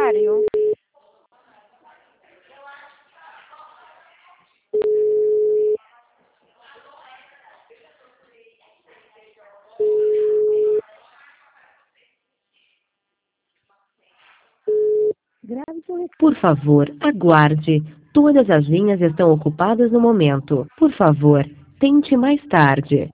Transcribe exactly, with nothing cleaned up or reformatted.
horário. Por favor, aguarde. Todas as linhas estão ocupadas no momento. Por favor, tente mais tarde.